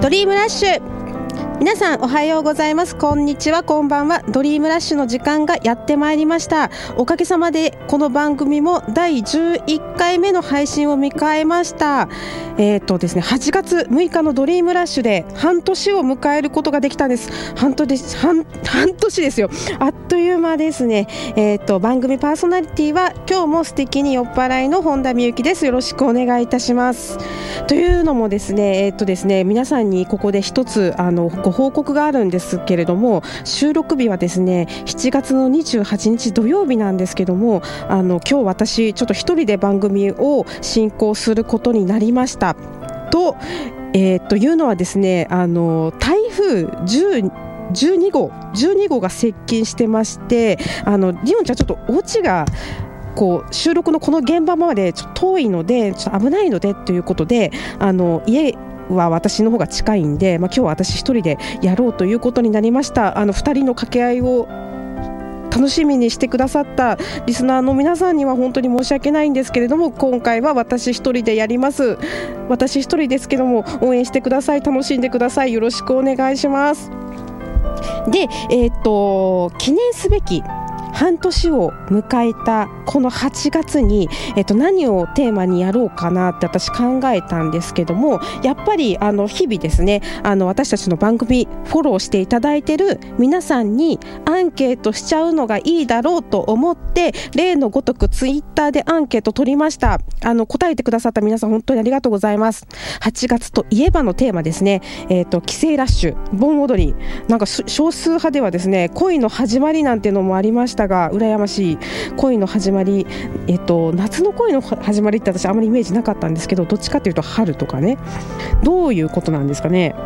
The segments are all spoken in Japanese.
ドリームラッシュ、皆さんおはようございます、こんにちは、こんばんは。ドリームラッシュの時間がやってまいりました。おかげさまでこの番組も第11回目の配信を迎えました。ですね、8月6日のドリームラッシュで半年を迎えることができたんです。半年ですよ。あっという間ですね。番組パーソナリティは今日も素敵に酔っ払いの本田美幸です。よろしくお願いいたします。というのもですね、皆さんにここで一つご報告があるんですけれども、収録日はですね7月の28日土曜日なんですけども、今日私ちょっと一人で番組を進行することになりました。というのはですね、台風12号が接近してまして、リオンちゃんちょっとお家が収録のこの現場までちょっと遠いのでちょっと危ないのでということで、家は私の方が近いんで、今日は私一人でやろうということになりました。2人の掛け合いを楽しみにしてくださったリスナーの皆さんには本当に申し訳ないんですけれども、今回は私一人でやります。私一人ですけども応援してください、楽しんでください、よろしくお願いします。で、記念すべき半年を迎えたこの8月に、何をテーマにやろうかなって私考えたんですけども、やっぱり日々ですね、私たちの番組フォローしていただいてる皆さんにアンケートしちゃうのがいいだろうと思って、例のごとくツイッターでアンケート取りました。答えてくださった皆さん本当にありがとうございます。8月といえばのテーマですね、帰省ラッシュ、盆踊り、なんか少数派ではですね、恋の始まりなんてのもありましたが、羨ましい。恋の始まり、夏の恋の始まりって私あまりイメージなかったんですけど、どっちかというと春とかね、どういうことなんですかね。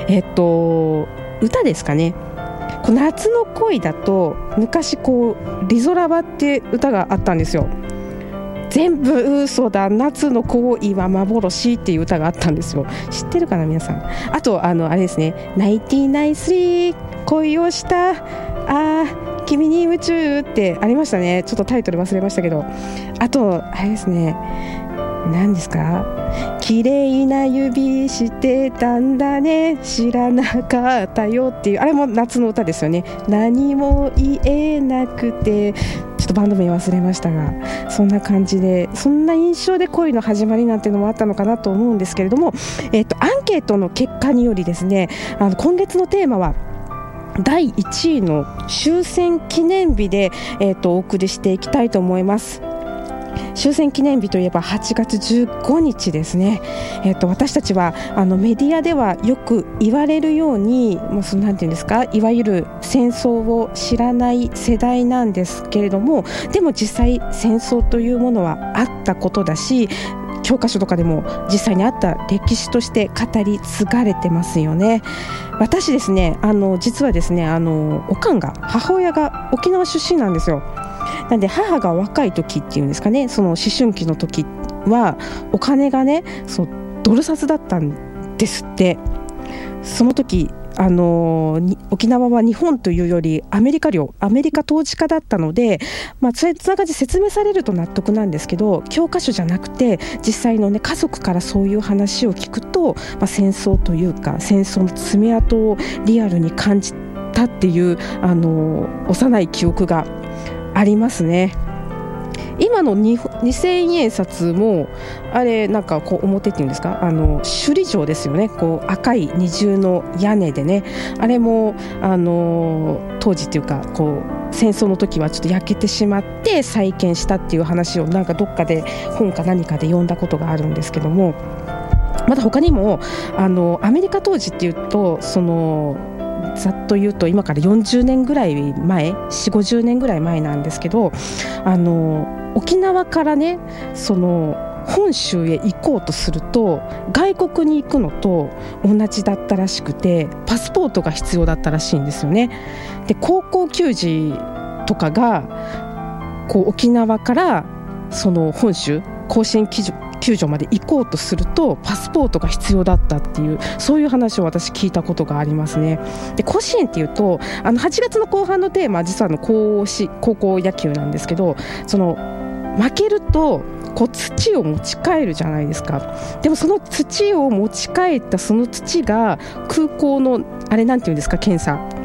歌ですかね。夏の恋だと昔リゾラバって歌があったんですよ。全部嘘だ、夏の恋は幻っていう歌があったんですよ。知ってるかな皆さん。あとあれですね、ナインティナインスリー恋をした君に夢中ってありましたね。ちょっとタイトル忘れましたけど、あとあれですね、何ですか、綺麗な指してたんだね知らなかったよっていう、あれも夏の歌ですよね。何も言えなくて、ちょっとバンド名忘れましたが、そんな感じで、そんな印象で恋の始まりなんていうのもあったのかなと思うんですけれども、アンケートの結果によりですね、今月のテーマは第1位の終戦記念日で、お送りしていきたいと思います。終戦記念日といえば8月15日ですね。私たちはメディアではよく言われるように、もうなんていうんですか、いわゆる戦争を知らない世代なんですけれども、でも実際戦争というものはあったことだし、教科書とかでも実際にあった歴史として語り継がれてますよね。私ですね、実はですね、母親が沖縄出身なんですよ。なんで母が若い時っていうんですかね、その思春期の時はお金がね、ドル札だったんですって。その時沖縄は日本というよりアメリカ統治下だったので、そんな感じで説明されると納得なんですけど、教科書じゃなくて実際のね、家族からそういう話を聞くと、戦争というか戦争の爪痕をリアルに感じたっていう幼い記憶がありますね。今の2000円札もあれなんか表っていうんですか、首里城ですよね。赤い二重の屋根でね、あれも当時っていうか戦争の時はちょっと焼けてしまって再建したっていう話をなんかどっかで本か何かで読んだことがあるんですけども、また他にもアメリカ当時っていうと、ざっと言うと今から40年ぐらい前、4、50年ぐらい前なんですけど、沖縄からね、本州へ行こうとすると外国に行くのと同じだったらしくて、パスポートが必要だったらしいんですよね。で、高校球児とかが沖縄から本州甲子園球場まで行こうとするとパスポートが必要だったっていう、そういう話を私聞いたことがありますね。で、甲子園っていうと8月の後半のテーマは実は高校野球なんですけど、 負けるとこう土を持ち帰るじゃないですか。でもその土を持ち帰ったその土が空港のあれなんていうんですか、検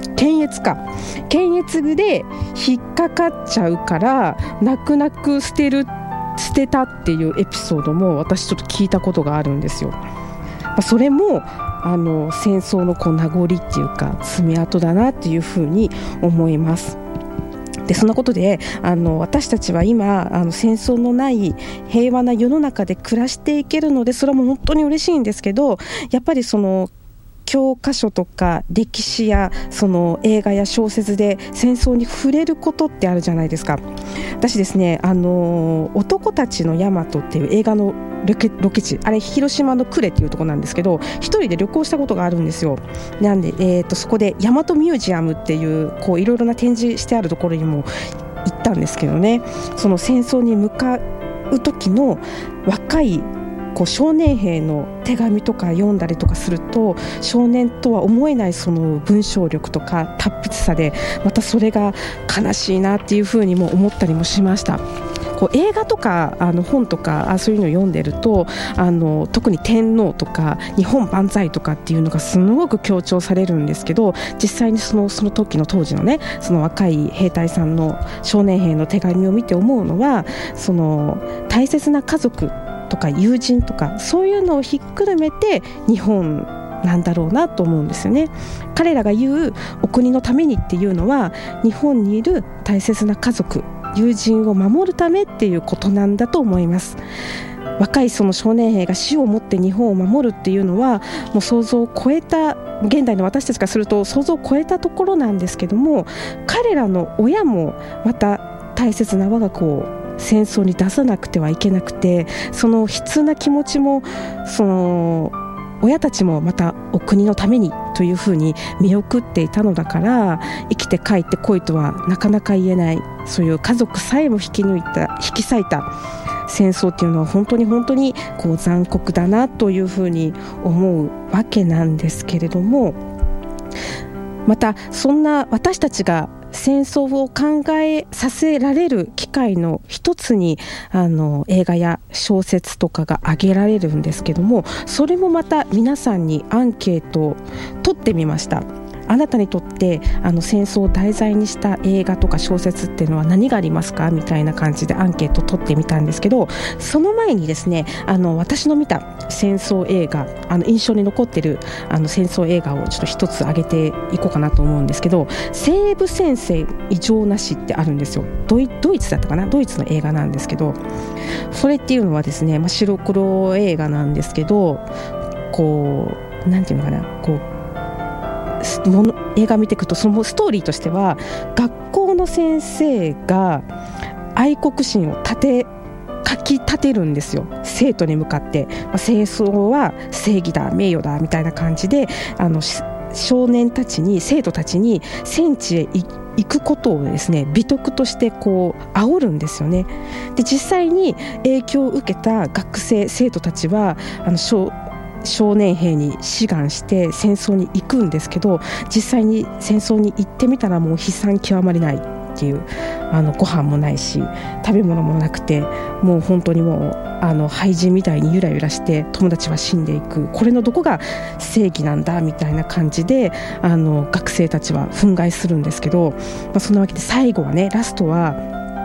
閲で引っかかっちゃうから泣く泣く捨てたっていうエピソードも私ちょっと聞いたことがあるんですよ。それも戦争のこう名残っていうか爪痕だなっていうふうに思います。でそんなことで私たちは今戦争のない平和な世の中で暮らしていけるので、それはもう本当に嬉しいんですけど、やっぱりその教科書とか歴史やその映画や小説で戦争に触れることってあるじゃないですか。私ですね、男たちのヤマトっていう映画のロケ地、あれ広島の呉っていうところなんですけど、一人で旅行したことがあるんですよ。なんで、そこでヤマトミュージアムっていうこういろいろな展示してあるところにも行ったんですけどね、その戦争に向かう時の若いこう少年兵の手紙とか読んだりとかすると、少年とは思えないその文章力とか達筆さで、またそれが悲しいなっていうふうにも思ったりもしました。こう映画とか本とかそういうのを読んでると特に天皇とか日本万歳とかっていうのがすごく強調されるんですけど、実際にその時の当時のね、その若い兵隊さんの少年兵の手紙を見て思うのは、その大切な家族とか友人とかそういうのをひっくるめて日本なんだろうなと思うんですよね。彼らが言うお国のためにっていうのは、日本にいる大切な家族友人を守るためっていうことなんだと思います。若いその少年兵が死をもって日本を守るっていうのはもう想像を超えた、現代の私たちからすると想像を超えたところなんですけども、彼らの親もまた大切な我が子を戦争に出さなくてはいけなくて、その悲痛な気持ちもその親たちもまたお国のためにというふうに見送っていたのだから、生きて帰ってこいとはなかなか言えない、そういう家族さえも引き裂いた戦争っていうのは本当にこう残酷だなというふうに思うわけなんですけれども、またそんな私たちが戦争を考えさせられる機会の一つに映画や小説とかが挙げられるんですけども、それもまた皆さんにアンケートを取ってみました。あなたにとって戦争を題材にした映画とか小説っていうのは何がありますかみたいな感じでアンケートを取ってみたんですけど、その前にですね私の見た戦争映画印象に残ってる戦争映画をちょっと一つ挙げていこうかなと思うんですけど、西部戦線異常なしってあるんですよ。ドイツだったかな、ドイツの映画なんですけど、それっていうのはですね、白黒映画なんですけど、こうなんていうのかな、こう映画見ていくとそのストーリーとしては、学校の先生が愛国心をかき立てるんですよ、生徒に向かって。戦争は正義だ名誉だみたいな感じで少年たちに生徒たちに戦地へ行くことをですね美徳としてこう煽るんですよね。で実際に影響を受けた学生生徒たちは少年兵に志願して戦争に行くんですけど、実際に戦争に行ってみたらもう悲惨極まりないっていう、ご飯もないし食べ物もなくて、もう本当にもう廃人みたいにゆらゆらして友達は死んでいく、これのどこが正義なんだみたいな感じで学生たちは憤慨するんですけど、そんなわけで最後はね、ラストは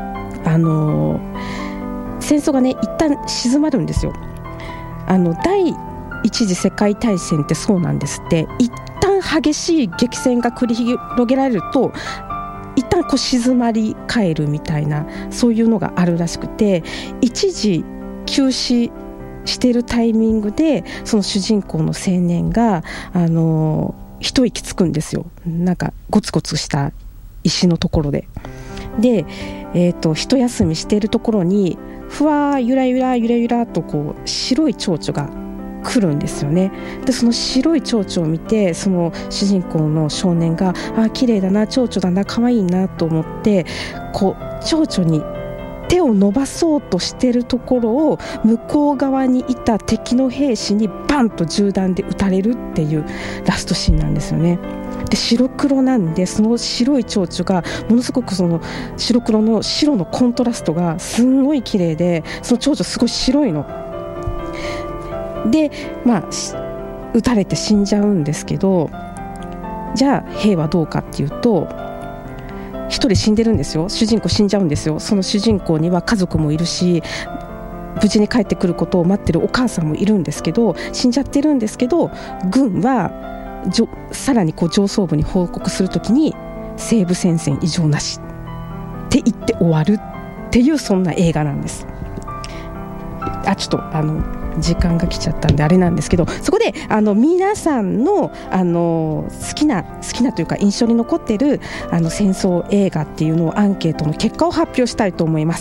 戦争がね一旦静まるんですよ。第一次世界大戦ってそうなんですって。一旦激しい激戦が繰り広げられると一旦こう静まり返るみたいな、そういうのがあるらしくて、一時休止しているタイミングでその主人公の青年が一息つくんですよ。なんかゴツゴツした石のところで一休みしているところにふわーゆらゆらとこう白い蝶々が来るんですよね。でその白い蝶々を見て、その主人公の少年が綺麗だな、蝶々だな、可愛いなと思ってこう蝶々に手を伸ばそうとしてるところを向こう側にいた敵の兵士にバンと銃弾で撃たれるっていうラストシーンなんですよね。 で白黒なんで、その白い蝶々がものすごくその白黒の白のコントラストがすんごい綺麗で、その蝶々すごい白いので、撃たれて死んじゃうんですけど、じゃあ兵はどうかっていうと、一人死んでるんですよ。主人公死んじゃうんですよ。その主人公には家族もいるし、無事に帰ってくることを待ってるお母さんもいるんですけど、死んじゃってるんですけど、軍はさらに上層部に報告するときに西部戦線異常なしって言って終わるっていう、そんな映画なんです。ちょっと時間が来ちゃったんであれなんですけど、そこで皆さんの好きなというか印象に残っている戦争映画っていうのをアンケートの結果を発表したいと思います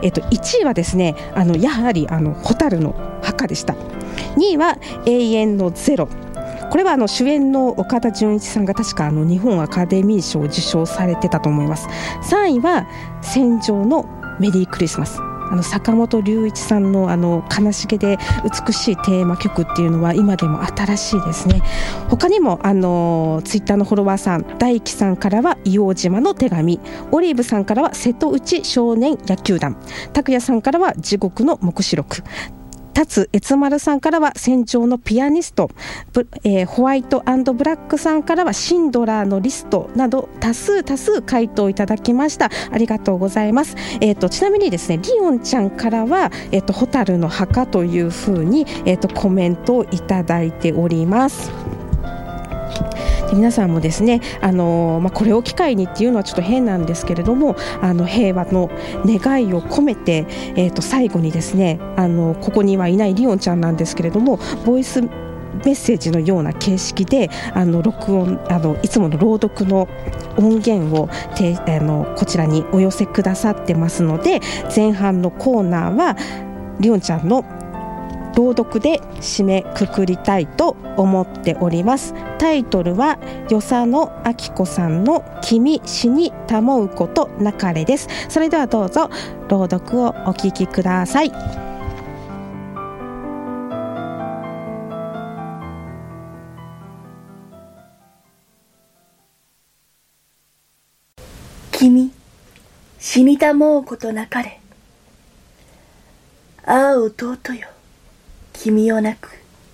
。1位はですね、やはり蛍の墓でした。2位は永遠のゼロ。これは主演の岡田准一さんが確か日本アカデミー賞を受賞されてたと思います。3位は戦場のメリークリスマス。坂本龍一さんの悲しげで美しいテーマ曲っていうのは今でも新しいですね。他にもツイッターのフォロワーさん、大輝さんからは硫黄島の手紙、オリーブさんからは瀬戸内少年野球団、拓也さんからは地獄の黙示録、達悦丸さんからは戦場のピアニスト、ホワイト&ブラックさんからはシンドラーのリストなど多数回答いただきました。ありがとうございます。ちなみにですね、リオンちゃんからは蛍の墓というふうにコメントをいただいております。で皆さんもですね、これを機会にっていうのはちょっと変なんですけれども、平和の願いを込めて、最後にですね、ここにはいないリオンちゃんなんですけれども、ボイスメッセージのような形式で録音いつもの朗読の音源をこちらにお寄せくださってますので、前半のコーナーはリオンちゃんの朗読で締めくくりたいと思っております。タイトルは与謝野晶子さんの君死にたもうことなかれです。それではどうぞ朗読をお聞きください。 君死にたもうことなかれ。ああ弟よ、君をなく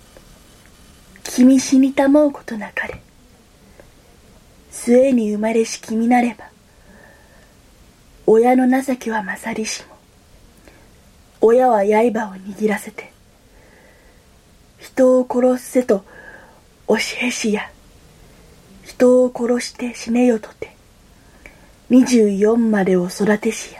君死にたもうことなかれ。末に生まれし君なれば、親の情けは勝りしも、親は刃を握らせて人を殺せと教えしや、人を殺して死ねよとて24までを育てしや、